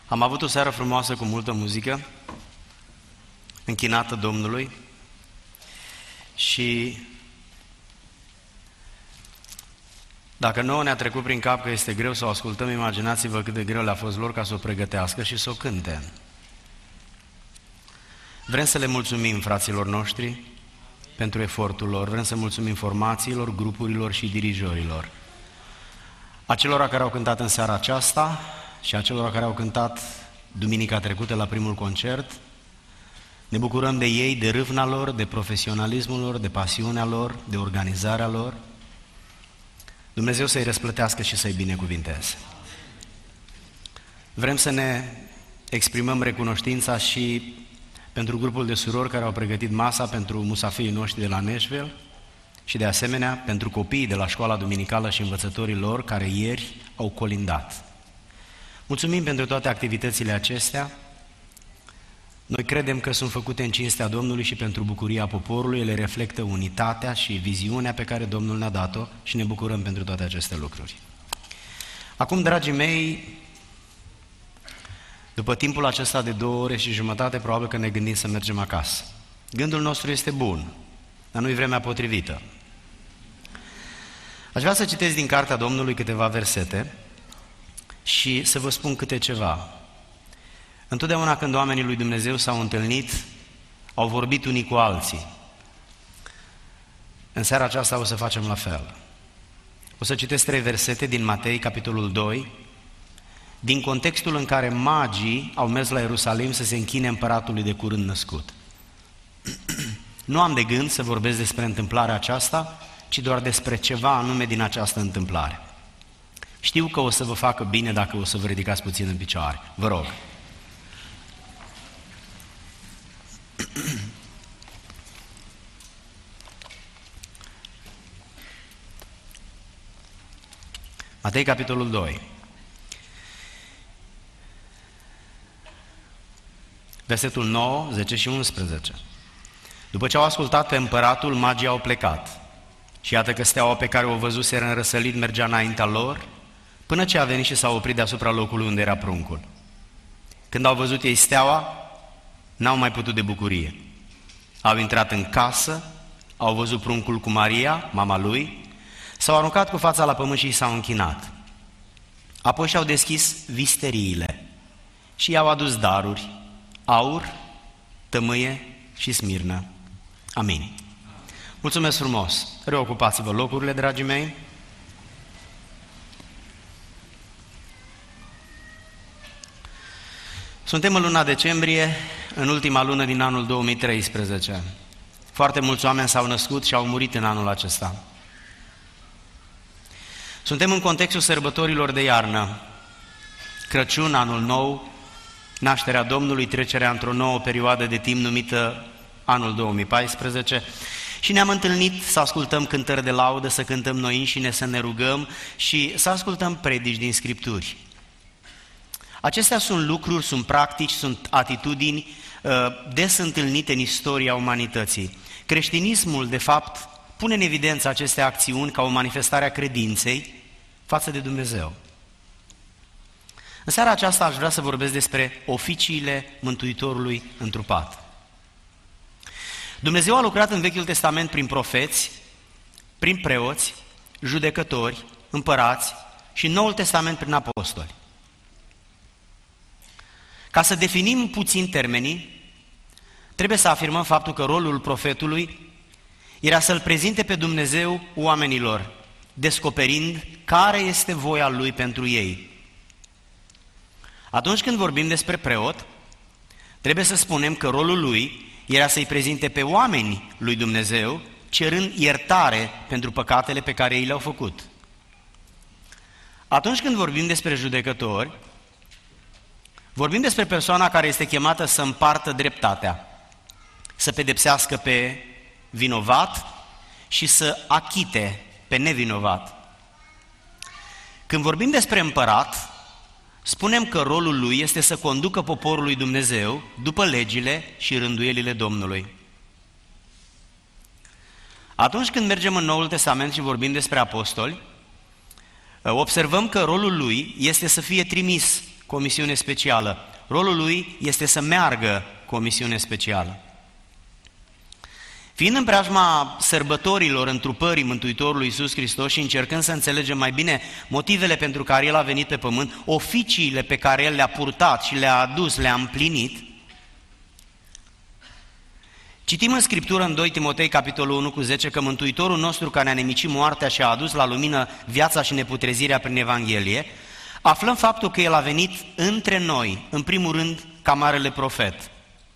Am avut o seară frumoasă cu multă muzică, închinată Domnului și dacă nouă ne-a trecut prin cap că este greu să o ascultăm, imaginați-vă cât de greu le-a fost lor ca să o pregătească și să o cânte. Vrem să le mulțumim fraților noștri pentru efortul lor, vrem să mulțumim formațiilor, grupurilor și dirijorilor. Acelora care au cântat în seara aceasta și acelora care au cântat duminica trecută la primul concert, ne bucurăm de ei, de râvna lor, de profesionalismul lor, de pasiunea lor, de organizarea lor. Dumnezeu să-i răsplătească și să-i binecuvinteze. Vrem să ne exprimăm recunoștința și pentru grupul de surori care au pregătit masa pentru musafirii noștri de la Nashville și de asemenea pentru copiii de la școala duminicală și învățătorii lor care ieri au colindat. Mulțumim pentru toate activitățile acestea. Noi credem că sunt făcute în cinstea Domnului și pentru bucuria poporului, ele reflectă unitatea și viziunea pe care Domnul ne-a dat-o și ne bucurăm pentru toate aceste lucruri. Acum, dragii mei, după timpul acesta de 2 ore și jumătate, probabil că ne gândim să mergem acasă. Gândul nostru este bun, dar nu-i vremea potrivită. Aș vrea să citesc din Cartea Domnului câteva versete și să vă spun câte ceva. Întotdeauna când oamenii lui Dumnezeu s-au întâlnit, au vorbit unii cu alții. În seara aceasta o să facem la fel. O să citesc 3 versete din Matei, capitolul 2, din contextul în care magii au mers la Ierusalim să se închine împăratului de curând născut. Nu am de gând să vorbesc despre întâmplarea aceasta, ci doar despre ceva anume din această întâmplare. Știu că o să vă facă bine dacă o să vă ridicați puțin în picioare. Vă rog. Matei, capitolul 2. Versetul 9, 10 și 11. După ce au ascultat pe împăratul, magii au plecat. Și iată că steaua pe care o văzuseră în răsărit mergea înaintea lor, până ce a venit și s-a oprit deasupra locului unde era pruncul. Când au văzut ei steaua, n-au mai putut de bucurie. Au intrat în casă, au văzut pruncul cu Maria, mama lui, s-au aruncat cu fața la pământ și s-au închinat. Apoi și-au deschis visteriile și i-au adus daruri, aur, tămâie și smirnă. Amin. Mulțumesc frumos! Reocupați-vă locurile, dragii mei. Suntem în luna decembrie, în ultima lună din anul 2013. Foarte mulți oameni s-au născut și au murit în anul acesta. Suntem în contextul sărbătorilor de iarnă. Crăciun, anul nou, nașterea Domnului, trecerea într-o nouă perioadă de timp numită anul 2014 și ne-am întâlnit să ascultăm cântări de laudă, să cântăm noi înșine, să ne rugăm și să ascultăm predici din Scripturi. Acestea sunt lucruri, sunt practici, sunt atitudini des întâlnite în istoria umanității. Creștinismul, de fapt, pune în evidență aceste acțiuni ca o manifestare a credinței față de Dumnezeu. În seara aceasta aș vrea să vorbesc despre oficiile Mântuitorului întrupat. Dumnezeu a lucrat în Vechiul Testament prin profeți, prin preoți, judecători, împărați și în Noul Testament prin apostoli. Ca să definim puțin termenii, trebuie să afirmăm faptul că rolul profetului era să-L prezinte pe Dumnezeu oamenilor, descoperind care este voia Lui pentru ei. Atunci când vorbim despre preot, trebuie să spunem că rolul lui era să-i prezinte pe oameni lui Dumnezeu, cerând iertare pentru păcatele pe care ei le-au făcut. Atunci când vorbim despre judecători, vorbim despre persoana care este chemată să împartă dreptatea, să pedepsească pe vinovat și să achite pe nevinovat. Când vorbim despre împărat, spunem că rolul lui este să conducă poporul lui Dumnezeu după legile și rânduielile Domnului. Atunci când mergem în Noul Testament și vorbim despre apostoli, observăm că rolul lui este să fie trimis cu o misiune specială. Rolul lui este să meargă cu o misiune specială. Fiind în preajma sărbătorilor întrupării Mântuitorului Iisus Hristos și încercând să înțelegem mai bine motivele pentru care El a venit pe pământ, oficiile pe care El le-a purtat și le-a adus, le-a împlinit, citim în Scriptură, în 2 Timotei, capitolul 1:10, că Mântuitorul nostru care a nemicit moartea și a adus la lumină viața și neputrezirea prin Evanghelie, aflăm faptul că El a venit între noi, în primul rând, ca marele profet,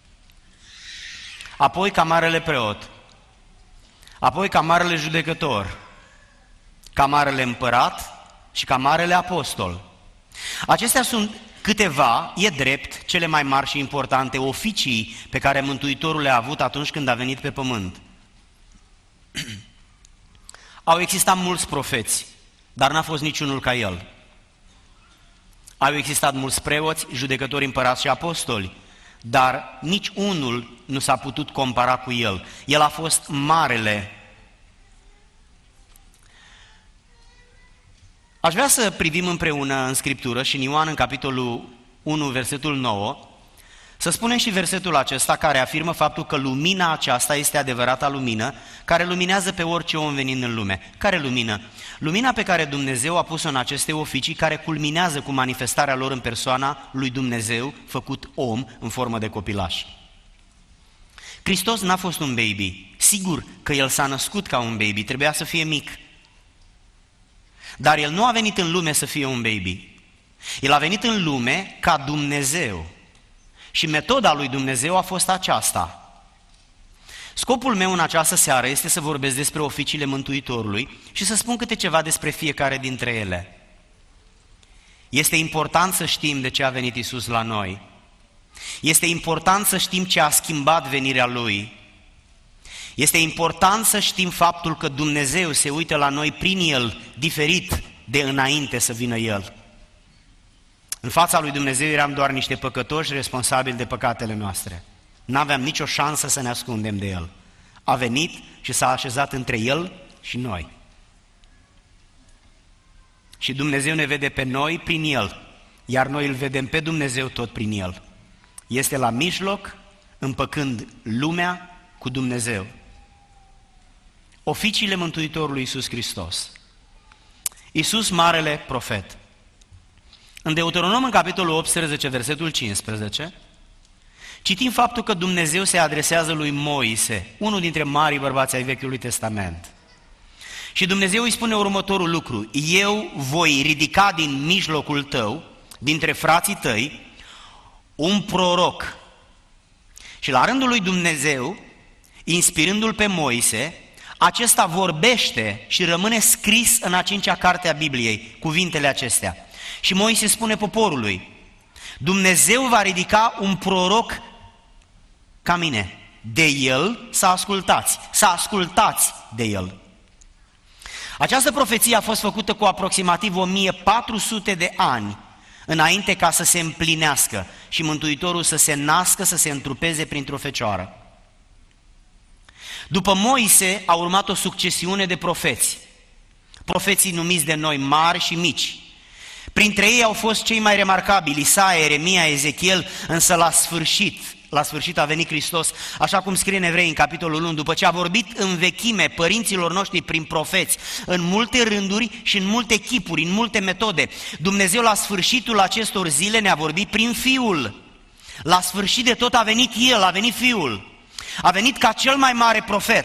apoi ca marele preot, apoi ca marele judecător, ca marele împărat și ca marele apostol. Acestea sunt câteva, e drept, cele mai mari și importante oficii pe care Mântuitorul le-a avut atunci când a venit pe pământ. Au existat mulți profeți, dar n-a fost niciunul ca El. Au existat mulți preoți, judecători, împărați și apostoli, dar nici unul nu s-a putut compara cu El. El a fost marele. Aș vrea să privim împreună în Scriptură și în Ioan, în capitolul 1, versetul 9, să spunem și versetul acesta care afirmă faptul că lumina aceasta este adevărata lumină care luminează pe orice om venind în lume. Care lumină? Lumina pe care Dumnezeu a pus-o în aceste oficii, care culminează cu manifestarea lor în persoana lui Dumnezeu, făcut om în formă de copilaș. Hristos n-a fost un baby. Sigur că El s-a născut ca un baby, trebuia să fie mic. Dar El nu a venit în lume să fie un baby. El a venit în lume ca Dumnezeu. Și metoda lui Dumnezeu a fost aceasta. Scopul meu în această seară este să vorbesc despre oficiile Mântuitorului și să spun câte ceva despre fiecare dintre ele. Este important să știm de ce a venit Iisus la noi. Este important să știm ce a schimbat venirea Lui. Este important să știm faptul că Dumnezeu se uită la noi prin El, diferit de înainte să vină El. În fața lui Dumnezeu eram doar niște păcătoși responsabili de păcatele noastre. N-aveam nicio șansă să ne ascundem de El. A venit și s-a așezat între El și noi. Și Dumnezeu ne vede pe noi prin El, iar noi îl vedem pe Dumnezeu tot prin El. Este la mijloc, împăcând lumea cu Dumnezeu. Oficiile Mântuitorului Iisus Hristos. Iisus, marele profet. În Deuteronom, în capitolul 18, versetul 15, citim faptul că Dumnezeu se adresează lui Moise, unul dintre marii bărbați ai Vechiului Testament. Și Dumnezeu îi spune următorul lucru: eu voi ridica din mijlocul tău, dintre frații tăi, un proroc. Și la rândul lui Dumnezeu, inspirându-l pe Moise, acesta vorbește și rămâne scris în a 5-a carte a Bibliei, cuvintele acestea. Și Moise spune poporului: Dumnezeu va ridica un proroc ca mine, de el să ascultați de el. Această profeție a fost făcută cu aproximativ 1400 de ani înainte ca să se împlinească și Mântuitorul să se nască, să se întrupeze printr-o fecioară. După Moise a urmat o succesiune de profeți, profeții numiți de noi mari și mici. Printre ei au fost cei mai remarcabili, Isaia, Ieremia, Ezechiel, însă la sfârșit a venit Hristos, așa cum scrie în Evrei, în capitolul 1, după ce a vorbit în vechime părinților noștri prin profeți, în multe rânduri și în multe chipuri, în multe metode. Dumnezeu la sfârșitul acestor zile ne-a vorbit prin Fiul. La sfârșit de tot a venit El, a venit Fiul. A venit ca cel mai mare profet.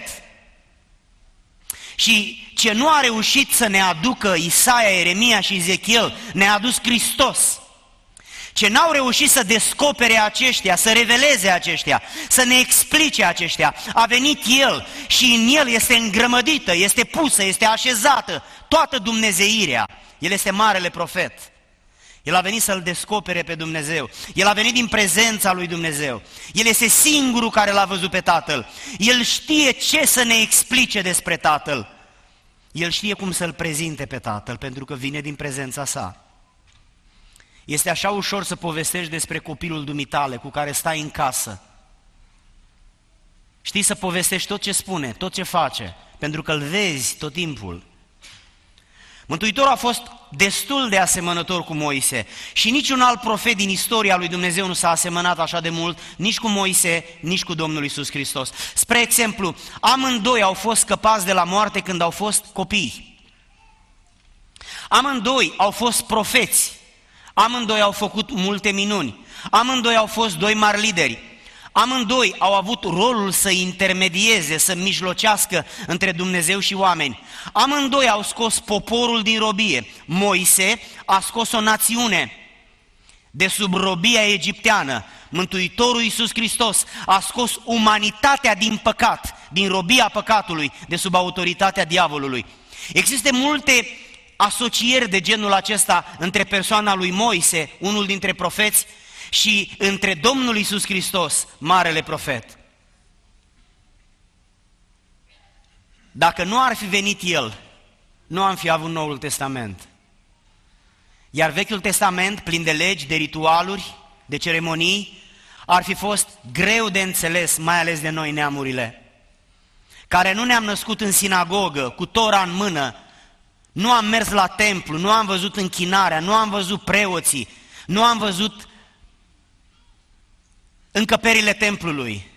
Și ce nu a reușit să ne aducă Isaia, Ieremia și Ezechiel, ne-a adus Hristos. Ce n-au reușit să descopere aceștia, să reveleze aceștia, să ne explice aceștia, a venit El și în El este îngrămădită, este pusă, este așezată toată dumnezeirea. El este marele profet. El a venit să-L descopere pe Dumnezeu. El a venit din prezența lui Dumnezeu. El este singurul care L-a văzut pe Tatăl. El știe ce să ne explice despre Tatăl. El știe cum să-L prezinte pe Tatăl, pentru că vine din prezența Sa. Este așa ușor să povestești despre copilul dumitale cu care stai în casă. Știi să povestești tot ce spune, tot ce face, pentru că îl vezi tot timpul. Mântuitorul a fost destul de asemănător cu Moise și niciun alt profet din istoria lui Dumnezeu nu s-a asemănat așa de mult nici cu Moise, nici cu Domnul Iisus Hristos. Spre exemplu, amândoi au fost scăpați de la moarte când au fost copii. Amândoi au fost profeți, amândoi au făcut multe minuni, amândoi au fost doi mari lideri, amândoi au avut rolul să intermedieze, să mijlocească între Dumnezeu și oameni. Amândoi au scos poporul din robie. Moise a scos o națiune de sub robia egipteană. Mântuitorul Iisus Hristos a scos umanitatea din păcat, din robia păcatului, de sub autoritatea diavolului. Există multe asocieri de genul acesta între persoana lui Moise, unul dintre profeți, și între Domnul Iisus Hristos, marele profet. Dacă nu ar fi venit El, nu am fi avut Noul Testament. Iar Vechiul Testament, plin de legi, de ritualuri, de ceremonii, ar fi fost greu de înțeles, mai ales de noi neamurile, care nu ne-am născut în sinagogă, cu Tora în mână, nu am mers la templu, nu am văzut închinarea, nu am văzut preoții, nu am văzut încăperile templului.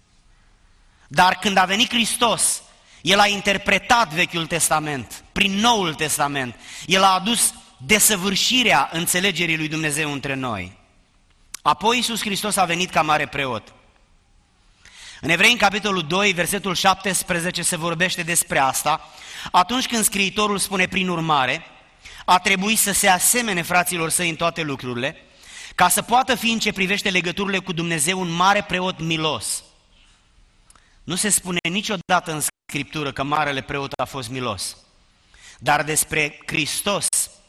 Dar când a venit Hristos, El a interpretat Vechiul Testament prin Noul Testament. El a adus desăvârșirea înțelegerii lui Dumnezeu între noi. Apoi Iisus Hristos a venit ca mare preot. În Evrei, în capitolul 2, versetul 17, se vorbește despre asta, atunci când scriitorul spune prin urmare, a trebuit să se asemene fraților săi în toate lucrurile, ca să poată fi în ce privește legăturile cu Dumnezeu un mare preot milos. Nu se spune niciodată în Scriptură că marele preot a fost milos, dar despre Hristos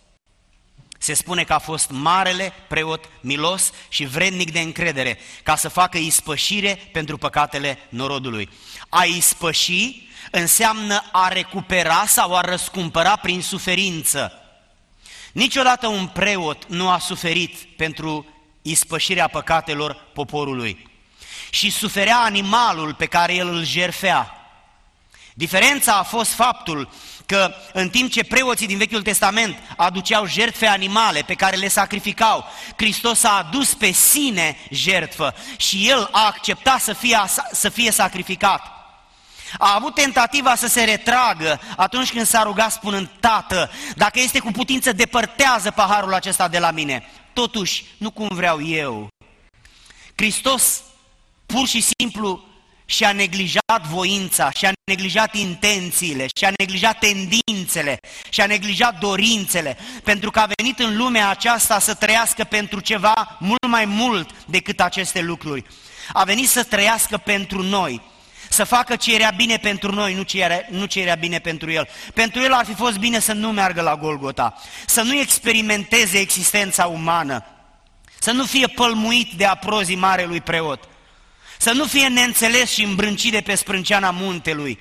se spune că a fost marele preot milos și vrednic de încredere, ca să facă ispășire pentru păcatele norodului. A ispăși înseamnă a recupera sau a răscumpăra prin suferință. Niciodată un preot nu a suferit pentru ispășirea păcatelor poporului și suferea animalul pe care el îl jertfea. Diferența a fost faptul că în timp ce preoții din Vechiul Testament aduceau jertfe animale pe care le sacrificau, Hristos a adus pe sine jertfă și El a acceptat să fie sacrificat. A avut tentativa să se retragă atunci când s-a rugat spunând: Tată, dacă este cu putință, depărtează paharul acesta de la mine. Totuși, nu cum vreau eu. Hristos pur și simplu și-a neglijat voința, și-a neglijat intențiile, și-a neglijat tendințele, și-a neglijat dorințele, pentru că a venit în lumea aceasta să trăiască pentru ceva mult mai mult decât aceste lucruri. A venit să trăiască pentru noi, să facă ce era bine pentru noi, nu ce era bine pentru El. Pentru El ar fi fost bine să nu meargă la Golgota, să nu experimenteze existența umană, să nu fie pălmuit de aprozii marelui preot, să nu fie neînțeles și îmbrâncit de pe sprânceana muntelui,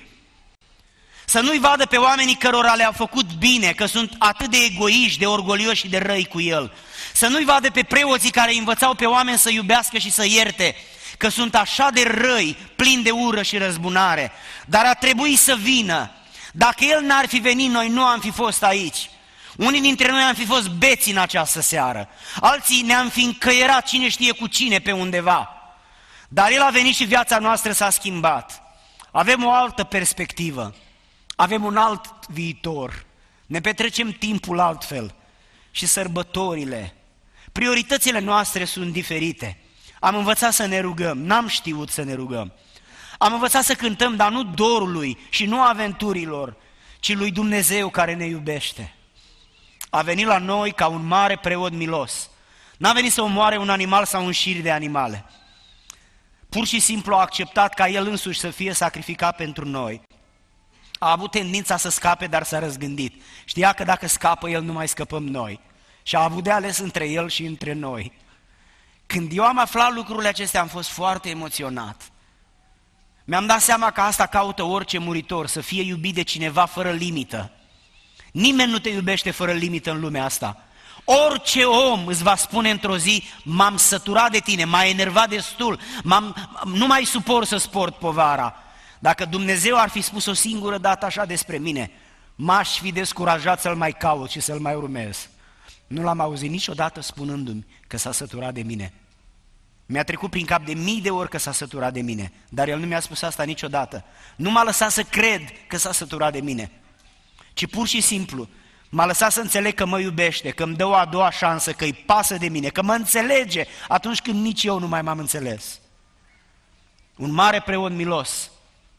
să nu-i vadă pe oamenii cărora le-a făcut bine, că sunt atât de egoiști, de orgolioși și de răi cu El, să nu-i vadă pe preoții care învățau pe oameni să iubească și să ierte, că sunt așa de răi, plini de ură și răzbunare, dar a trebuit să vină. Dacă El n-ar fi venit, noi nu am fi fost aici. Unii dintre noi am fi fost beți în această seară, alții ne-am fi încăierat cine știe cu cine pe undeva. Dar El a venit și viața noastră s-a schimbat. Avem o altă perspectivă, avem un alt viitor, ne petrecem timpul altfel și sărbătorile, prioritățile noastre sunt diferite. Am învățat să ne rugăm, n-am știut să ne rugăm. Am învățat să cântăm, dar nu dorului și nu aventurilor, ci lui Dumnezeu care ne iubește. A venit la noi ca un mare preot milos. N-a venit să omoare un animal sau un șir de animale. Pur și simplu a acceptat ca El însuși să fie sacrificat pentru noi. A avut tendința să scape, dar s-a răzgândit. Știa că dacă scapă El, nu mai scăpăm noi. Și a avut de ales între El și între noi. Când eu am aflat lucrurile acestea, am fost foarte emoționat. Mi-am dat seama că asta caută orice muritor, să fie iubit de cineva fără limită. Nimeni nu te iubește fără limită în lumea asta. Orice om îți va spune într-o zi: m-am săturat de tine, m-a enervat destul, nu mai suport să sport povara. Dacă Dumnezeu ar fi spus o singură dată așa despre mine: m-aș fi descurajat să-l mai caut și să-l mai urmez. Nu l-am auzit niciodată spunându-mi că s-a săturat de mine. Mi-a trecut prin cap de mii de ori că s-a săturat de mine, dar el nu mi-a spus asta niciodată. Nu m-a lăsat să cred că s-a săturat de mine, ci pur și simplu m-a lăsat să înțeleg că mă iubește, că îmi dă o a doua șansă, că îi pasă de mine, că mă înțelege atunci când nici eu nu mai m-am înțeles. Un mare preot milos,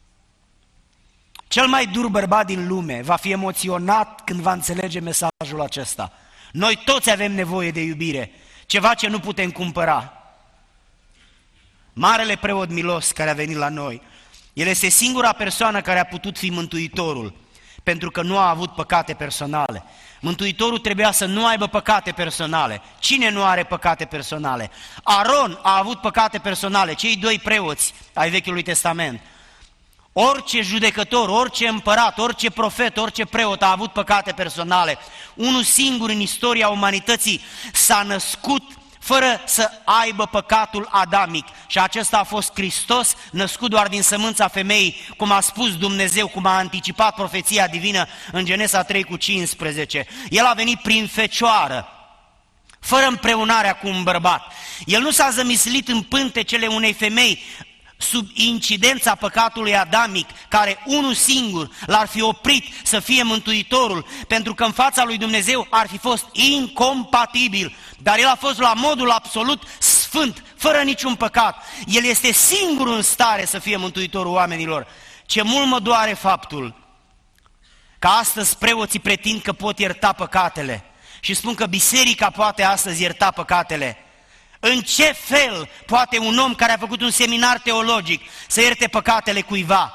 cel mai dur bărbat din lume, va fi emoționat când va înțelege mesajul acesta. Noi toți avem nevoie de iubire, ceva ce nu putem cumpăra. Marele preot milos care a venit la noi, el este singura persoană care a putut fi Mântuitorul, pentru că nu a avut păcate personale. Mântuitorul trebuia să nu aibă păcate personale. Cine nu are păcate personale? Aron a avut păcate personale, cei doi preoți ai Vechiului Testament. Orice judecător, orice împărat, orice profet, orice preot a avut păcate personale. Unul singur în istoria umanității s-a născut fără să aibă păcatul adamic și acesta a fost Hristos, născut doar din sămânța femeii, cum a spus Dumnezeu, cum a anticipat profeția divină în Genesa 3:15. El a venit prin fecioară, fără împreunarea cu un bărbat. El nu s-a zămislit în pântecele unei femei sub incidența păcatului adamic, care unul singur l-ar fi oprit să fie Mântuitorul, pentru că în fața lui Dumnezeu ar fi fost incompatibil, dar el a fost la modul absolut sfânt, fără niciun păcat. El este singurul în stare să fie Mântuitorul oamenilor. Ce mult mă doare faptul că astăzi preoții pretind că pot ierta păcatele și spun că biserica poate astăzi ierta păcatele. În ce fel poate un om care a făcut un seminar teologic să ierte păcatele cuiva?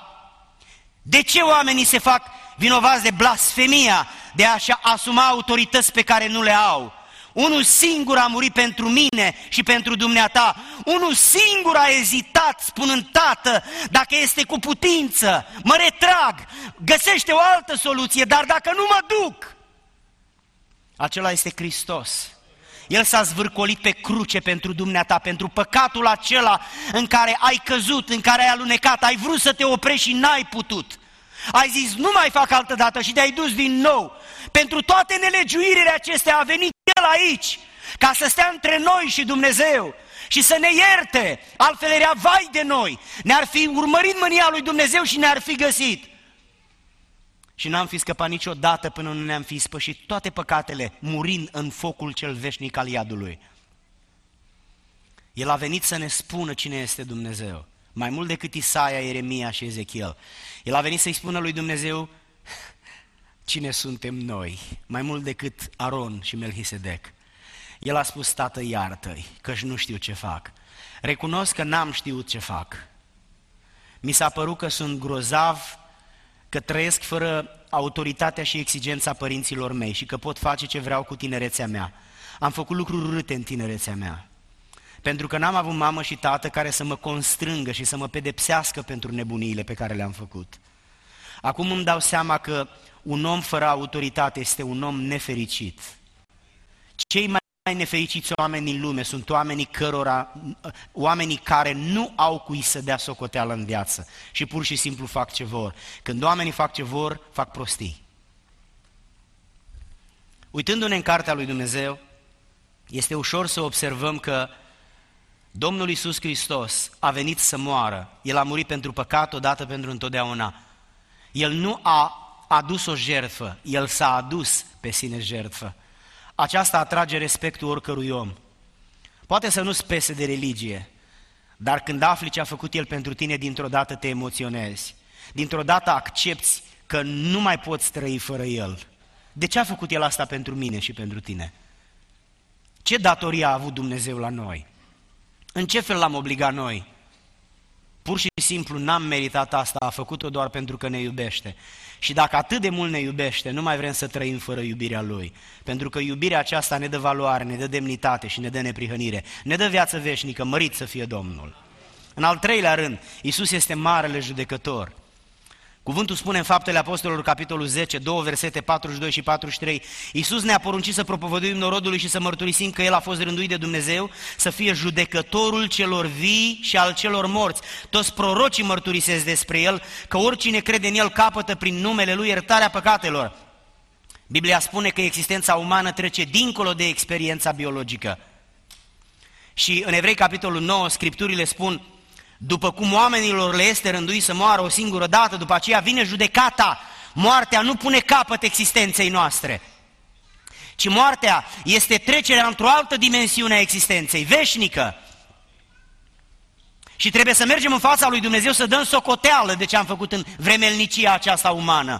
De ce oamenii se fac vinovați de blasfemia, de a-și asuma autorități pe care nu le au? Unul singur a murit pentru mine și pentru dumneata. Unul singur a ezitat spunând: Tată, dacă este cu putință, mă retrag, găsește o altă soluție, dar dacă nu mă duc. Acela este Hristos. El s-a zvârcolit pe cruce pentru dumneata, pentru păcatul acela în care ai căzut, în care ai alunecat, ai vrut să te oprești și n-ai putut. Ai zis: nu mai fac altă dată și te-ai dus din nou. Pentru toate nelegiuirile acestea a venit El aici, ca să stea între noi și Dumnezeu și să ne ierte, altfel era vai de noi. Ne-ar fi urmărit mânia lui Dumnezeu și ne-ar fi găsit. Și n-am fi scăpat niciodată până nu ne-am fi spășit toate păcatele, murind în focul cel veșnic al iadului. El a venit să ne spună cine este Dumnezeu, mai mult decât Isaia, Ieremia și Ezechiel. El a venit să-i spună lui Dumnezeu cine suntem noi, mai mult decât Aron și Melchisedec. El a spus: Tată, iartă-i, căci nu știu ce fac. Recunosc că n-am știut ce fac. Mi s-a părut că sunt grozav, că trăiesc fără autoritatea și exigența părinților mei și că pot face ce vreau cu tinerețea mea. Am făcut lucruri urâte în tinerețea mea, pentru că n-am avut mamă și tată care să mă constrângă și să mă pedepsească pentru nebuniile pe care le-am făcut. Acum îmi dau seama că un om fără autoritate este un om nefericit. Cei mai nefericiți oameni din lume sunt oamenii care nu au cui să dea socoteală în viață și pur și simplu fac ce vor. Când oamenii fac ce vor, fac prostii. Uitându-ne în cartea lui Dumnezeu, este ușor să observăm că Domnul Iisus Hristos a venit să moară. El a murit pentru păcat odată pentru întotdeauna. El nu a adus o jertfă, El s-a adus pe sine jertfă. Aceasta atrage respectul oricărui om. Poate să nu-ți pese de religie, dar când afli ce a făcut El pentru tine, dintr-o dată te emoționezi. Dintr-o dată accepți că nu mai poți trăi fără El. De ce a făcut El asta pentru mine și pentru tine? Ce datorie a avut Dumnezeu la noi? În ce fel L-am obligat noi? Pur și simplu n-am meritat asta, a făcut-o doar pentru că ne iubește. Și dacă atât de mult ne iubește, nu mai vrem să trăim fără iubirea Lui. Pentru că iubirea aceasta ne dă valoare, ne dă demnitate și ne dă neprihănire. Ne dă viață veșnică, mărit să fie Domnul. În al treilea rând, Iisus este marele judecător. Cuvântul spune în Faptele Apostolilor, capitolul 10, 2 versete 42 și 43, Iisus ne-a poruncit să propovăduim norodului și să mărturisim că El a fost rânduit de Dumnezeu să fie judecătorul celor vii și al celor morți. Toți prorocii mărturisesc despre El că oricine crede în El capătă prin numele Lui iertarea păcatelor. Biblia spune că existența umană trece dincolo de experiența biologică. Și în Evrei, capitolul 9, Scripturile spun: după cum oamenilor le este rânduit să moară o singură dată, după aceea vine judecata. Moartea nu pune capăt existenței noastre, ci moartea este trecerea într-o altă dimensiune a existenței, veșnică. Și trebuie să mergem în fața lui Dumnezeu să dăm socoteală de ce am făcut în vremelnicia aceasta umană.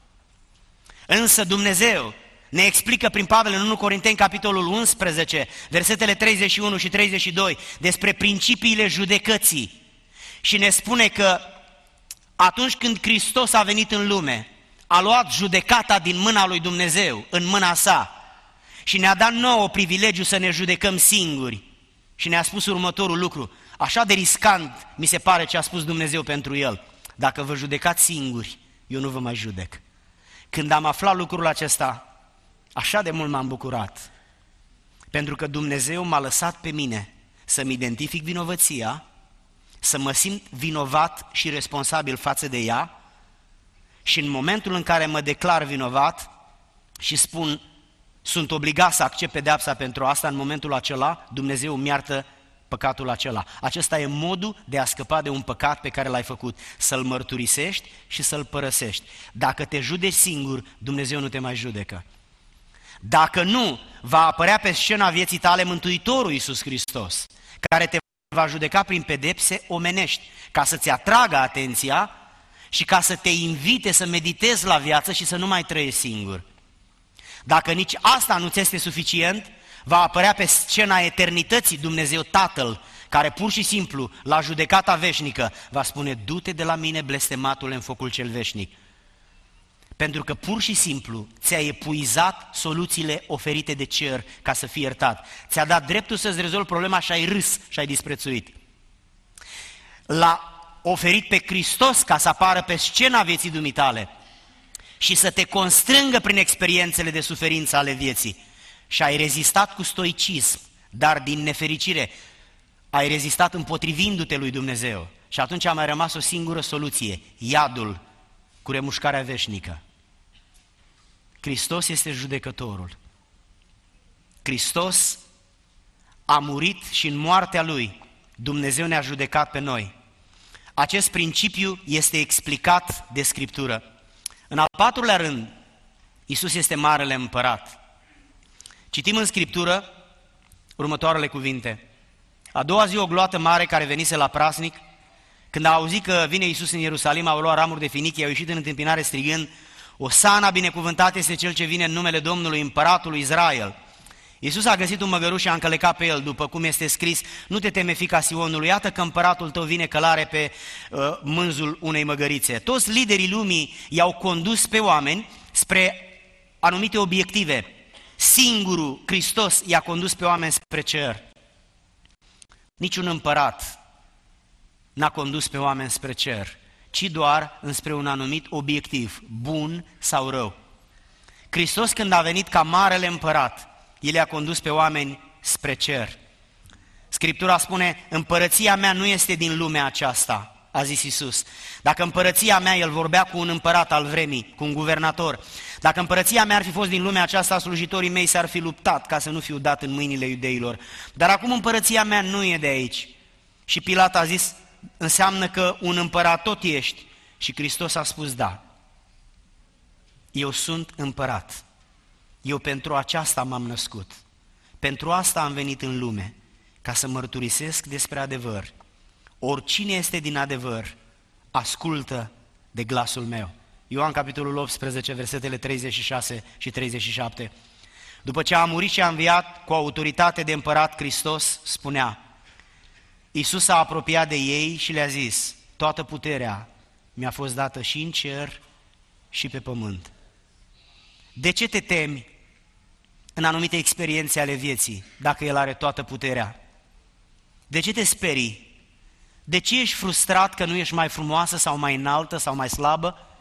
Însă Dumnezeu ne explică prin Pavel în 1 Corinteni, capitolul 11, versetele 31 și 32, despre principiile judecății. Și ne spune că atunci când Hristos a venit în lume, a luat judecata din mâna lui Dumnezeu, în mâna sa, și ne-a dat nouă privilegiu să ne judecăm singuri. Și ne-a spus următorul lucru: așa de riscant mi se pare ce a spus Dumnezeu pentru El: dacă vă judecați singuri, eu nu vă mai judec. Când am aflat lucrul acesta, așa de mult m-am bucurat, pentru că Dumnezeu m-a lăsat pe mine să-mi identific vinovăția, să mă simt vinovat și responsabil față de ea, și în momentul în care mă declar vinovat și spun sunt obligat să accept pedeapsa pentru asta, în momentul acela Dumnezeu îmi iartă păcatul acela. Acesta e modul de a scăpa de un păcat pe care l-ai făcut: să-l mărturisești și să-l părăsești. Dacă te judeci singur, Dumnezeu nu te mai judecă. Dacă nu, va apărea pe scena vieții tale Mântuitorul Iisus Hristos, care te va judeca prin pedepse omenești, ca să-ți atragă atenția și ca să te invite să meditezi la viață și să nu mai trăiești singur. Dacă nici asta nu ți este suficient, va apărea pe scena eternității Dumnezeu Tatăl, care pur și simplu, la judecata veșnică, va spune: du-te de la mine, blestematule, în focul cel veșnic. Pentru că pur și simplu ți-a epuizat soluțiile oferite de cer ca să fii iertat. Ți-a dat dreptul să-ți rezolvi problema și ai râs și ai disprețuit. L-a oferit pe Hristos ca să apară pe scena vieții dumitale și să te constrângă prin experiențele de suferință ale vieții. Și ai rezistat cu stoicism, dar din nefericire ai rezistat împotrivindu-te lui Dumnezeu. Și atunci a mai rămas o singură soluție: iadul cu remușcarea veșnică. Hristos este judecătorul. Hristos a murit și în moartea Lui Dumnezeu ne-a judecat pe noi. Acest principiu este explicat de Scriptură. În al patrulea rând, Iisus este Marele Împărat. Citim în Scriptură următoarele cuvinte: a doua zi o gloată mare care venise la praznic, când a auzit că vine Iisus în Ierusalim, au luat ramuri de finichie, au ieșit în întâmpinare strigând: Osana, binecuvântat este Cel ce vine în numele Domnului, Împăratul Israel. Iisus a găsit un măgăruș și a încălecat pe el, după cum este scris: nu te teme, fiica Sionului, iată că împăratul tău vine călare pe mânzul unei măgărițe. Toți liderii lumii i-au condus pe oameni spre anumite obiective. Singurul, Hristos, i-a condus pe oameni spre cer. Niciun împărat n-a condus pe oameni spre cer, ci doar înspre un anumit obiectiv, bun sau rău. Hristos, când a venit ca Marele Împărat, El i-a condus pe oameni spre cer. Scriptura spune: împărăția mea nu este din lumea aceasta, a zis Iisus. Dacă împărăția mea, El vorbea cu un împărat al vremii, cu un guvernator. Dacă împărăția mea ar fi fost din lumea aceasta, slujitorii mei s-ar fi luptat ca să nu fiu dat în mâinile iudeilor. Dar acum împărăția mea nu e de aici. Și Pilat a zis: înseamnă că un împărat tot ești. Și Hristos a spus: da, eu sunt împărat. Eu pentru aceasta m-am născut. Pentru asta am venit în lume, ca să mărturisesc despre adevăr. Oricine este din adevăr, ascultă de glasul meu. Ioan, capitolul 18, versetele 36 și 37. După ce a murit și a înviat cu autoritate de împărat, Hristos spunea: Iisus s-a apropiat de ei și le-a zis: toată puterea mi-a fost dată și în cer și pe pământ. De ce te temi în anumite experiențe ale vieții, dacă El are toată puterea? De ce te sperii? De ce ești frustrat că nu ești mai frumoasă sau mai înaltă sau mai slabă?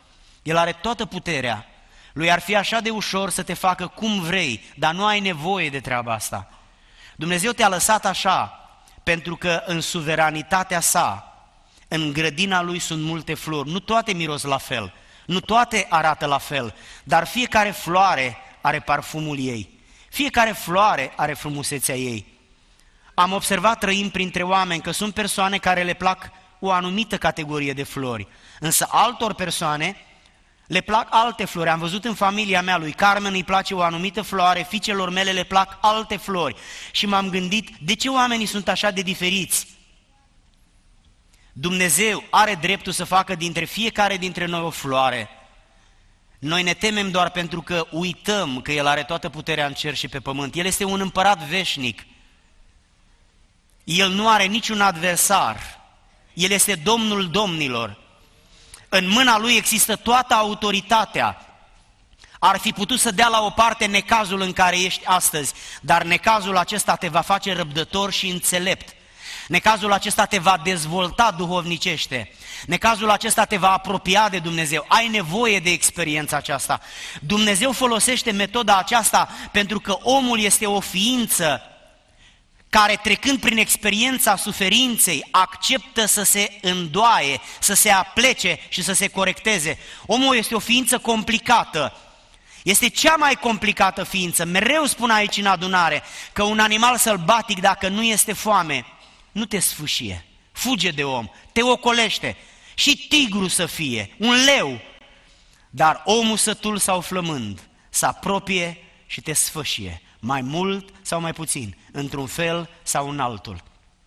El are toată puterea. Lui ar fi așa de ușor să te facă cum vrei, dar nu ai nevoie de treaba asta. Dumnezeu te-a lăsat așa, pentru că în suveranitatea sa, în grădina lui sunt multe flori. Nu toate miros la fel, nu toate arată la fel, dar fiecare floare are parfumul ei. Fiecare floare are frumusețea ei. Am observat trăind printre oameni că sunt persoane care le plac o anumită categorie de flori, însă altor persoane le plac alte flori. Am văzut în familia mea, lui Carmen îi place o anumită floare, fiicelor mele le plac alte flori. Și m-am gândit, de ce oamenii sunt așa de diferiți? Dumnezeu are dreptul să facă dintre fiecare dintre noi o floare. Noi ne temem doar pentru că uităm că El are toată puterea în cer și pe pământ. El este un împărat veșnic. El nu are niciun adversar. El este Domnul domnilor. În mâna Lui există toată autoritatea. Ar fi putut să dea la o parte necazul în care ești astăzi, dar necazul acesta te va face răbdător și înțelept. Necazul acesta te va dezvolta duhovnicește. Necazul acesta te va apropia de Dumnezeu. Ai nevoie de experiența aceasta. Dumnezeu folosește metoda aceasta pentru că omul este o ființă care, trecând prin experiența suferinței, acceptă să se îndoaie, să se aplece și să se corecteze. Omul este o ființă complicată. Este cea mai complicată ființă. Mereu spun aici în adunare că un animal sălbatic, dacă nu este foame, nu te sfâșie, fuge de om, te ocolește. Și tigru să fie, un leu, dar omul sătul sau flămând se apropie și te sfâșie, mai mult sau mai puțin, într-un fel sau în altul.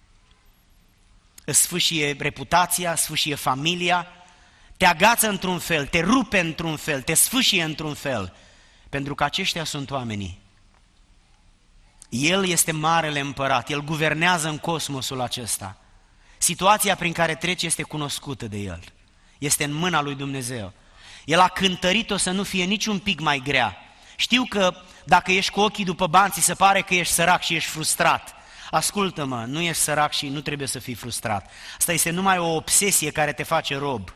Îți sfâșie reputația, sfâșie familia, te agață într-un fel, te rupe într-un fel, te sfâșie într-un fel, pentru că aceștia sunt oamenii. El este marele împărat, El guvernează în cosmosul acesta. Situația prin care trece este cunoscută de El, este în mâna lui Dumnezeu. El a cântărit-o să nu fie nici un pic mai grea. Știu că dacă ești cu ochii după bani, ți se pare că ești sărac și ești frustrat. Ascultă-mă, nu ești sărac și nu trebuie să fii frustrat. Asta este numai o obsesie care te face rob.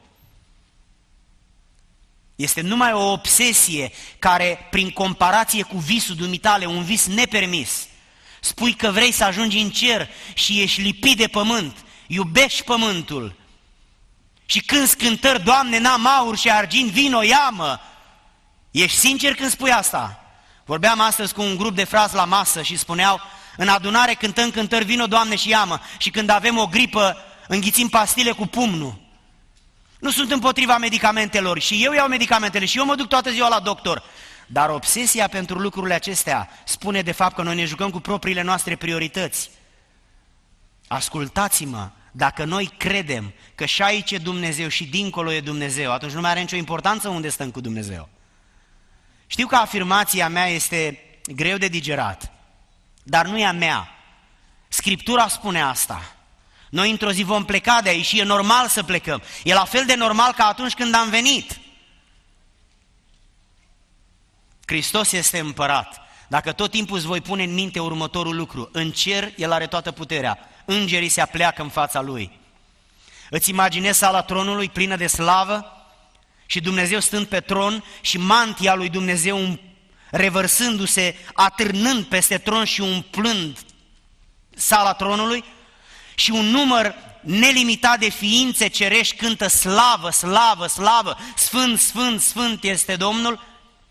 Este numai o obsesie care, prin comparație cu visul dumitale, un vis nepermis, spui că vrei să ajungi în cer și ești lipit de pământ, iubești pământul și cânți cântări, Doamne, n-am aur și argint, vino, ia-mă. Ești sincer când spui asta? Vorbeam astăzi cu un grup de frați la masă și spuneau, în adunare cântăm cântări, vino, Doamne, și ia-mă, și când avem o gripă înghițim pastile cu pumnul. Nu sunt împotriva medicamentelor și eu iau medicamentele și eu mă duc toată ziua la doctor. Dar obsesia pentru lucrurile acestea spune de fapt că noi ne jucăm cu propriile noastre priorități. Ascultați-mă, dacă noi credem că și aici e Dumnezeu și dincolo e Dumnezeu, atunci nu mai are nicio importanță unde stăm cu Dumnezeu. Știu că afirmația mea este greu de digerat, dar nu e a mea. Scriptura spune asta. Noi într-o zi vom pleca de aici și e normal să plecăm. E la fel de normal ca atunci când am venit. Hristos este împărat. Dacă tot timpul îți voi pune în minte următorul lucru, în cer El are toată puterea. Îngerii se apleacă în fața Lui. Îți imaginezi sala tronului plină de slavă și Dumnezeu stând pe tron și mantia lui Dumnezeu revărsându-se, atârnând peste tron și umplând sala tronului? Și un număr nelimitat de ființe cerești cântă slavă, slavă, slavă, sfânt, sfânt, sfânt este Domnul.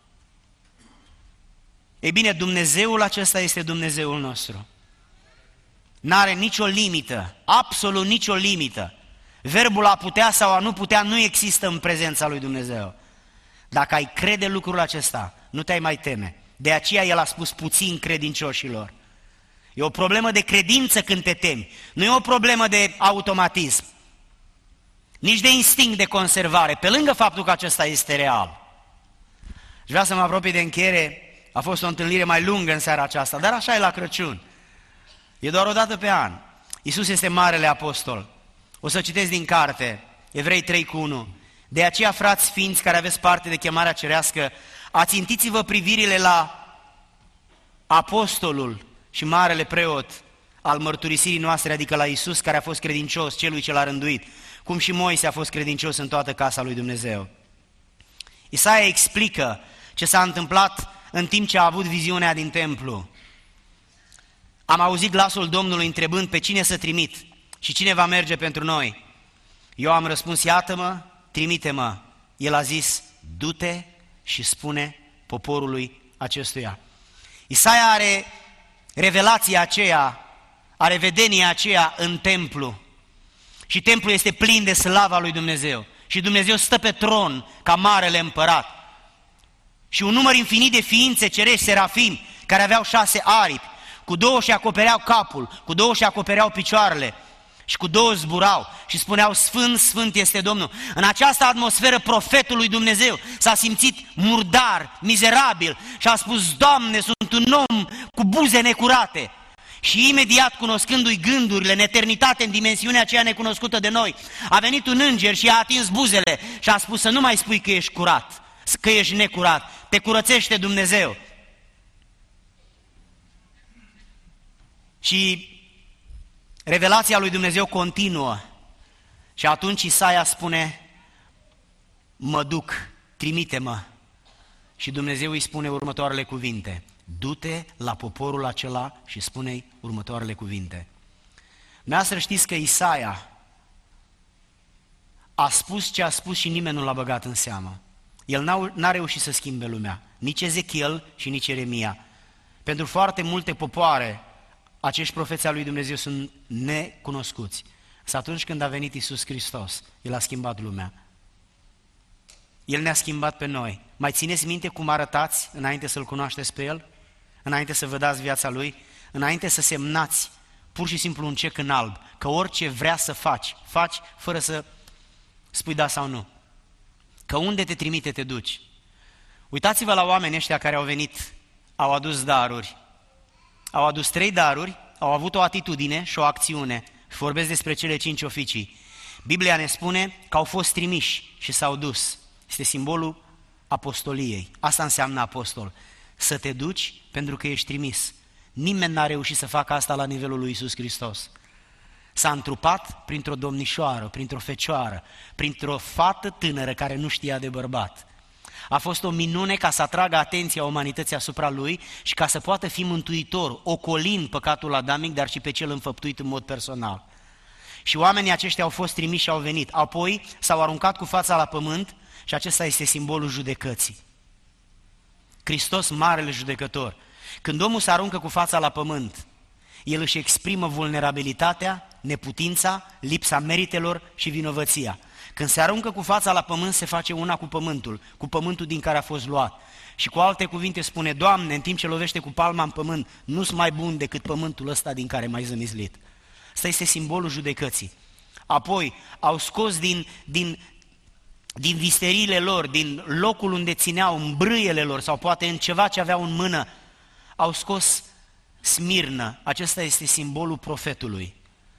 Ei bine, Dumnezeul acesta este Dumnezeul nostru. N-are nicio limită, absolut nicio limită. Verbul a putea sau a nu putea nu există în prezența lui Dumnezeu. Dacă ai crede lucrul acesta, nu te-ai mai teme. De aceea El a spus puțin credincioșilor. E o problemă de credință când te temi, nu e o problemă de automatism, nici de instinct de conservare, pe lângă faptul că acesta este real. Și vreau să mă apropii de încheiere, a fost o întâlnire mai lungă în seara aceasta, dar așa e la Crăciun. E doar o dată pe an. Iisus este marele apostol. O să citesc din carte, Evrei 3:1. De aceea, frați sfinți care aveți parte de chemarea cerească, ațintiți-vă privirile la apostolul și marele preot al mărturisirii noastre, adică la Iisus, care a fost credincios celui ce l-a rânduit, cum și Moise a fost credincios în toată casa lui Dumnezeu. Isaia explică ce s-a întâmplat în timp ce a avut viziunea din templu. Am auzit glasul Domnului întrebând pe cine să trimit și cine va merge pentru noi. Eu am răspuns, iată-mă, trimite-mă. El a zis, du-te și spune poporului acestuia. Isaia are revelația aceea, are vedenia aceea în templu. Și templul este plin de slava lui Dumnezeu. Și Dumnezeu stă pe tron ca marele împărat. Și un număr infinit de ființe cerești, serafim, care aveau 6 aripi, cu 2 și acopereau capul, cu 2 și acopereau picioarele și cu 2 zburau și spuneau, Sfânt, Sfânt este Domnul. În această atmosferă profetul lui Dumnezeu s-a simțit murdar, mizerabil și a spus, Doamne, sunt un om cu buze necurate. Și imediat, cunoscându-i gândurile în eternitate, în dimensiunea aceea necunoscută de noi, a venit un înger și i-a atins buzele și a spus să nu mai spui că ești curat, că ești necurat, te curățește Dumnezeu. Și revelația lui Dumnezeu continuă și atunci Isaia spune, mă duc, trimite-mă. Și Dumnezeu îi spune următoarele cuvinte, du-te la poporul acela și spune-i următoarele cuvinte. Dumneavoastră știți că Isaia a spus ce a spus și nimeni nu l-a băgat în seamă. El n-a reușit să schimbe lumea, nici Ezechiel și nici Ieremia. Pentru foarte multe popoare, acești profeți al lui Dumnezeu sunt necunoscuți. Însă atunci când a venit Iisus Hristos, El a schimbat lumea. El ne-a schimbat pe noi. Mai țineți minte cum arătați înainte să-L cunoașteți pe El? Înainte să vă dați viața Lui? Înainte să semnați pur și simplu un cec în alb, că orice vrea să faci, faci fără să spui da sau nu. Că unde te trimite, te duci. Uitați-vă la oamenii ăștia care au venit, au adus daruri. Au adus 3 daruri, au avut o atitudine și o acțiune. Și vorbesc despre cele 5 oficii. Biblia ne spune că au fost trimiși și s-au dus. Este simbolul apostoliei. Asta înseamnă apostol. Să te duci pentru că ești trimis. Nimeni n-a reușit să facă asta la nivelul lui Iisus Hristos. S-a întrupat printr-o domnișoară, printr-o fecioară, printr-o fată tânără care nu știa de bărbat. A fost o minune ca să atragă atenția umanității asupra lui și ca să poată fi mântuitor, ocolind păcatul adamic, dar și pe cel înfăptuit în mod personal. Și oamenii aceștia au fost trimiși și au venit. Apoi s-au aruncat cu fața la pământ și acesta este simbolul judecății. Hristos, marele judecător. Când omul se aruncă cu fața la pământ, el își exprimă vulnerabilitatea, neputința, lipsa meritelor și vinovăția. Când se aruncă cu fața la pământ, se face una cu pământul din care a fost luat. Și cu alte cuvinte spune, Doamne, în timp ce lovește cu palma în pământ, nu-s mai bun decât pământul ăsta din care m-ai zămislit. Ăsta este simbolul judecății. Apoi au scos din visteriile lor, din locul unde țineau, în brâiele lor sau poate în ceva ce aveau în mână, au scos smirnă, acesta este simbolul profetului.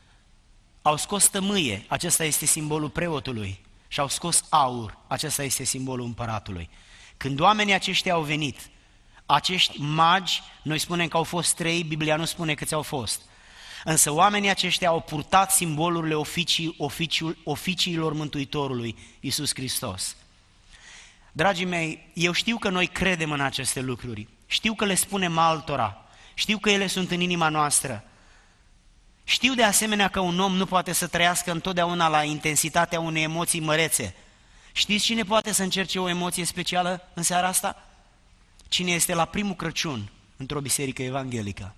Au scos tămâie, acesta este simbolul preotului. Și au scos aur, acesta este simbolul împăratului. Când oamenii aceștia au venit, acești magi, noi spunem că au fost 3, Biblia nu spune câți au fost. Însă oamenii aceștia au purtat simbolurile oficiilor Mântuitorului, Iisus Hristos. Dragii mei, eu știu că noi credem în aceste lucruri, știu că le spunem altora, știu că ele sunt în inima noastră. Știu de asemenea că un om nu poate să trăiască întotdeauna la intensitatea unei emoții mărețe. Știți cine poate să încerce o emoție specială în seara asta? Cine este la primul Crăciun într-o biserică evanghelică.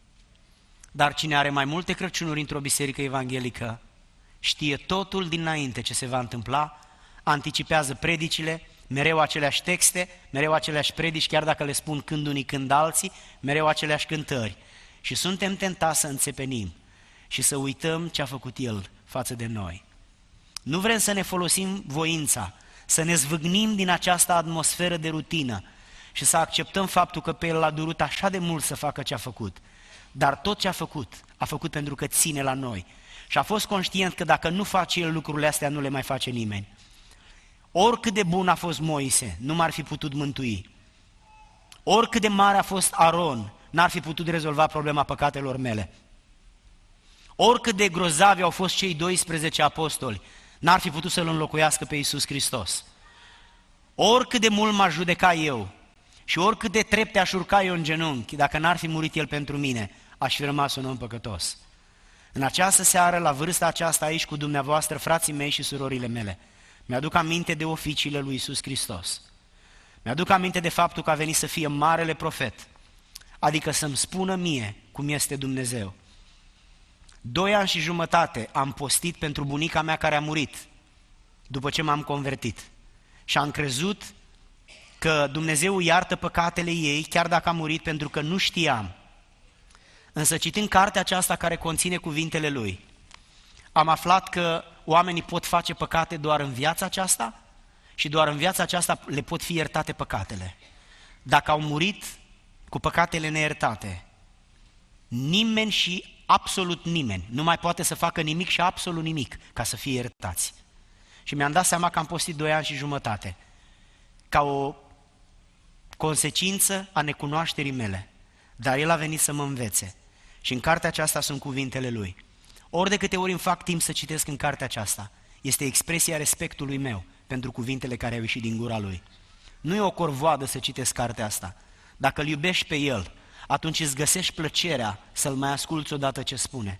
Dar cine are mai multe Crăciunuri într-o biserică evanghelică, știe totul dinainte ce se va întâmpla, anticipează predicile, mereu aceleași texte, mereu aceleași predici, chiar dacă le spun când unii, când alții, mereu aceleași cântări. Și suntem tentați să înțepenim și să uităm ce a făcut El față de noi. Nu vrem să ne folosim voința, să ne zvâgnim din această atmosferă de rutină și să acceptăm faptul că pe El l-a durut așa de mult să facă ce a făcut. Dar tot ce a făcut pentru că ține la noi. Și a fost conștient că dacă nu face El lucrurile astea, nu le mai face nimeni. Oricât de bun a fost Moise, nu m-ar fi putut mântui. Oricât de mare a fost Aron, n-ar fi putut rezolva problema păcatelor mele. Oricât de grozavi au fost cei 12 apostoli, n-ar fi putut să-L înlocuiască pe Iisus Hristos. oricât de mult m-aș judeca eu și oricât de trepte aș urca eu în genunchi, dacă n-ar fi murit El pentru mine, aș fi rămas un om păcătos. În această seară, la vârsta aceasta aici cu dumneavoastră, frații mei și surorile mele, mi-aduc aminte de oficiile lui Iisus Hristos. Mi-aduc aminte de faptul că a venit să fie marele profet, adică să-mi spună mie cum este Dumnezeu. 2 ani și jumătate am postit pentru bunica mea care a murit după ce m-am convertit și am crezut că Dumnezeu iartă păcatele ei chiar dacă a murit, pentru că nu știam. Însă citind cartea aceasta care conține cuvintele lui, am aflat că oamenii pot face păcate doar în viața aceasta și doar în viața aceasta le pot fi iertate păcatele. Dacă au murit cu păcatele neiertate, nimeni și absolut nimeni nu mai poate să facă nimic și absolut nimic ca să fie iertați. Și mi-am dat seama că am postit 2 ani și jumătate ca o consecință a necunoașterii mele, dar El a venit să mă învețe. Și în cartea aceasta sunt cuvintele Lui. Ori de câte ori îmi fac timp să citesc în cartea aceasta, este expresia respectului meu pentru cuvintele care au ieșit din gura Lui. Nu e o corvoadă să citesc cartea asta. Dacă îl iubești pe El, atunci îți găsești plăcerea să-L mai asculți odată ce spune.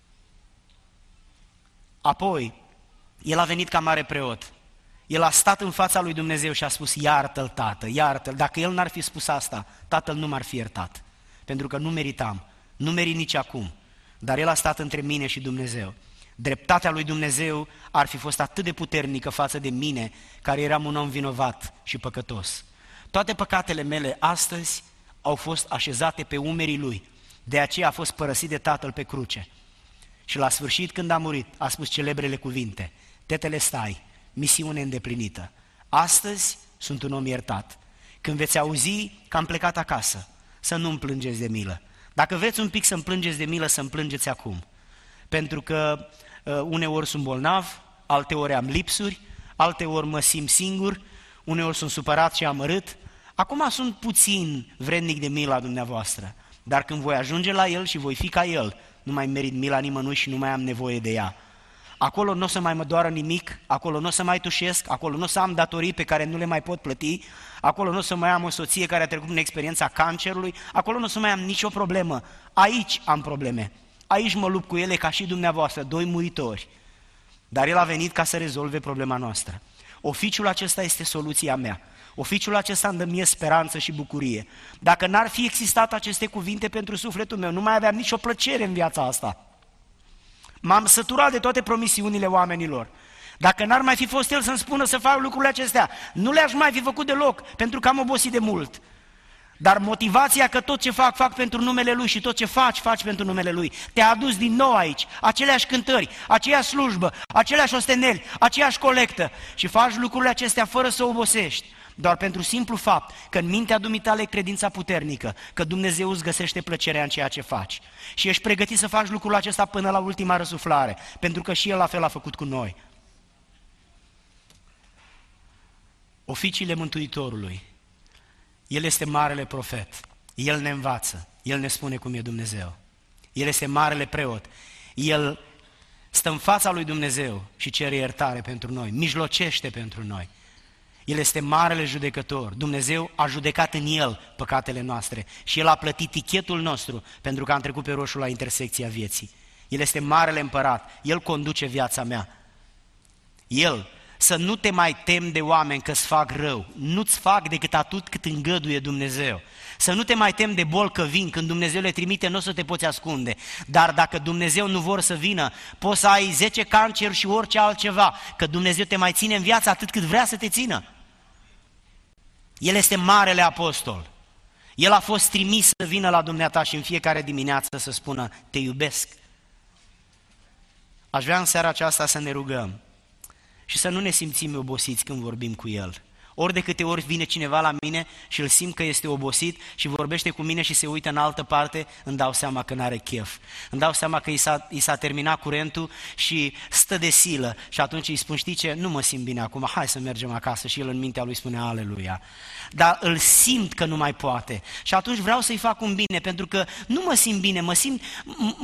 Apoi, El a venit ca mare preot. El a stat în fața lui Dumnezeu și a spus, iartă-L, Tată, iartă-L. Dacă El n-ar fi spus asta, Tatăl nu m-ar fi iertat, pentru că nu meritam, nu merit nici acum, dar El a stat între mine și Dumnezeu. Dreptatea lui Dumnezeu ar fi fost atât de puternică față de mine, care eram un om vinovat și păcătos. Toate păcatele mele astăzi au fost așezate pe umerii Lui, de aceea a fost părăsit de Tatăl pe cruce. Și la sfârșit, când a murit, a spus celebrele cuvinte, tetele stai, misiune îndeplinită. Astăzi sunt un om iertat. Când veți auzi că am plecat acasă, să nu-mi plângeți de milă. Dacă vreți un pic să-mi plângeți de milă, să-mi plângeți acum. Pentru că uneori sunt bolnav, alteori am lipsuri, alteori mă simt singur, uneori sunt supărat și amărât. Acum sunt puțin vrednic de mila dumneavoastră, dar când voi ajunge la El și voi fi ca El, nu mai merit mila nimănui și nu mai am nevoie de ea. Acolo nu o să mai mă doară nimic, acolo nu o să mai tușesc, acolo nu o să am datorii pe care nu le mai pot plăti, acolo nu o să mai am o soție care a trecut prin experiența cancerului, acolo nu o să mai am nicio problemă. Aici am probleme, aici mă lupt cu ele ca și dumneavoastră, 2 muritori. Dar El a venit ca să rezolve problema noastră. Oficiul acesta este soluția mea. Oficiul acesta îmi dă mie speranță și bucurie. Dacă n-ar fi existat aceste cuvinte pentru sufletul meu, nu mai aveam nicio plăcere în viața asta. M-am săturat de toate promisiunile oamenilor. Dacă n-ar mai fi fost El să-mi spună să fac lucrurile acestea, nu le-aș mai fi făcut deloc, pentru că am obosit de mult. Dar motivația că tot ce fac, fac pentru numele Lui și tot ce faci, faci pentru numele Lui, te-a adus din nou aici, aceleași cântări, aceeași slujbă, aceleași osteneli, aceeași colectă și faci lucrurile acestea fără să obosești. Doar pentru simplu fapt că în mintea dumitale e credința puternică, că Dumnezeu îți găsește plăcerea în ceea ce faci. Și ești pregătit să faci lucrul acesta până la ultima răsuflare, pentru că și El la fel a făcut cu noi. Oficiile Mântuitorului. El este marele profet, El ne învață, El ne spune cum e Dumnezeu. El este marele preot, El stă în fața lui Dumnezeu și cere iertare pentru noi, mijlocește pentru noi. El este marele judecător, Dumnezeu a judecat în El păcatele noastre și El a plătit tichetul nostru pentru că am trecut pe roșu la intersecția vieții. El este marele împărat, El conduce viața mea. El, să nu te mai temi de oameni că îți fac rău, nu-ți fac decât atât cât îngăduie Dumnezeu. Să nu te mai temi de boli că vin, când Dumnezeu le trimite nu o să te poți ascunde. Dar dacă Dumnezeu nu vor să vină, poți să ai 10 canceruri și orice altceva, că Dumnezeu te mai ține în viață atât cât vrea să te țină. El este marele apostol. El a fost trimis să vină la dumneata și în fiecare dimineață să spună, te iubesc. Aș vrea în seara aceasta să ne rugăm și să nu ne simțim obosiți când vorbim cu El. Ori de câte ori vine cineva la mine și îl simt că este obosit și vorbește cu mine și se uită în altă parte, îmi dau seama că n-are chef. Îmi dau seama că i s-a terminat curentul și stă de silă și atunci îi spun, știi ce, nu mă simt bine acum, hai să mergem acasă. Și el în mintea lui spune, aleluia. Dar îl simt că nu mai poate și atunci vreau să-i fac un bine, pentru că nu mă simt bine,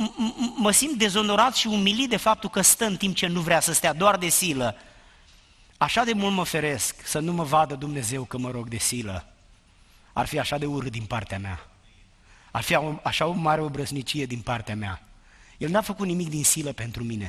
mă simt dezonorat și umilit de faptul că stă în timp ce nu vrea să stea, doar de silă. Așa de mult mă feresc să nu mă vadă Dumnezeu că mă rog de silă. Ar fi așa de urât din partea mea. Ar fi așa o mare obrăznicie din partea mea. El n-a făcut nimic din silă pentru mine.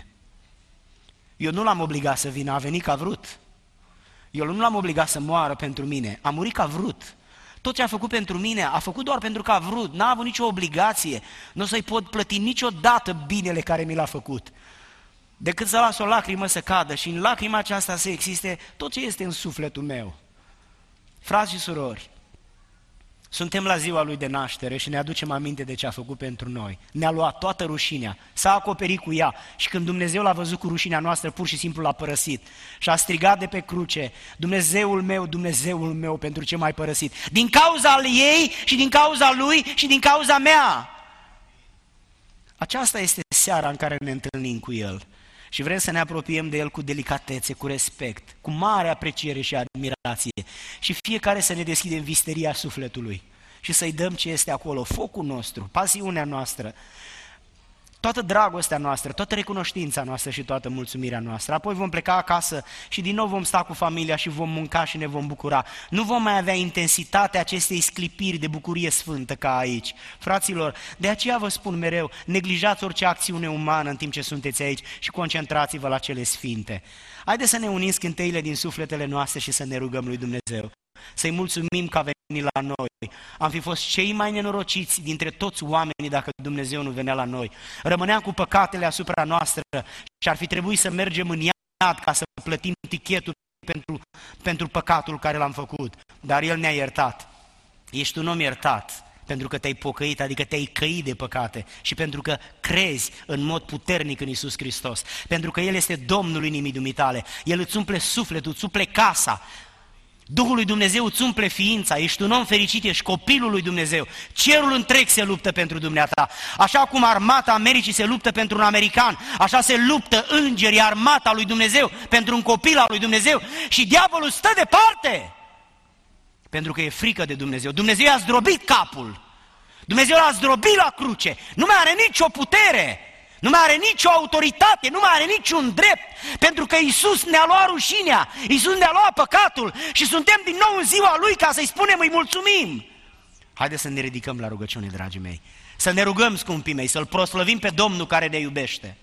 Eu nu l-am obligat să vină, a venit că a vrut. Eu nu l-am obligat să moară pentru mine, a murit că a vrut. Tot ce a făcut pentru mine, a făcut doar pentru că a vrut, n-a avut nicio obligație. Nu o să-i pot plăti niciodată binele care mi l-a făcut. Decât să las o lacrimă să cadă și în lacrima aceasta să existe tot ce este în sufletul meu. Frați și surori, suntem la ziua lui de naștere și ne aducem aminte de ce a făcut pentru noi. Ne-a luat toată rușinea, s-a acoperit cu ea și când Dumnezeu l-a văzut cu rușinea noastră, pur și simplu l-a părăsit și a strigat de pe cruce: Dumnezeul meu, pentru ce m-ai părăsit? Din cauza ei și din cauza lui și din cauza mea. Aceasta este seara în care ne întâlnim cu El și vrem să ne apropiem de El cu delicatețe, cu respect, cu mare apreciere și admirație și fiecare să ne deschidem visteria sufletului și să-i dăm ce este acolo, focul nostru, pasiunea noastră, toată dragostea noastră, toată recunoștința noastră și toată mulțumirea noastră. Apoi vom pleca acasă și din nou vom sta cu familia și vom mânca și ne vom bucura. Nu vom mai avea intensitatea acestei sclipiri de bucurie sfântă ca aici. Fraților, de aceea vă spun mereu, neglijați orice acțiune umană în timp ce sunteți aici și concentrați-vă la cele sfinte. Haideți să ne unim scânteile din sufletele noastre și să ne rugăm lui Dumnezeu. Să-i mulțumim că a venit la noi. Am fi fost cei mai nenorociți dintre toți oamenii dacă Dumnezeu nu venea la noi. Rămâneam cu păcatele asupra noastră și ar fi trebuit să mergem în iad ca să plătim tichetul pentru păcatul care l-am făcut. Dar El ne-a iertat. Ești un om iertat pentru că te-ai pocăit, adică te-ai căit de păcate și pentru că crezi în mod puternic în Iisus Hristos. Pentru că El este Domnul inimii dumitale. El îți umple sufletul, îți umple casa. Duhul lui Dumnezeu îți umple ființa, ești un om fericit, ești copilul lui Dumnezeu. Cerul întreg se luptă pentru dumneata. Așa cum armata Americii se luptă pentru un american, așa se luptă îngerii, armata lui Dumnezeu pentru un copil al lui Dumnezeu și diavolul stă departe. Pentru că e frică de Dumnezeu. Dumnezeu i-a zdrobit capul. Dumnezeu l-a zdrobit la cruce. Nu mai are nicio putere. Nu mai are nicio autoritate, nu mai are niciun drept, pentru că Iisus ne-a luat rușinea, Iisus ne-a luat păcatul și suntem din nou în ziua Lui ca să-i spunem, îi mulțumim. Haideți să ne ridicăm la rugăciune, dragii mei, să ne rugăm, scumpii mei, să-L proslăvim pe Domnul care ne iubește.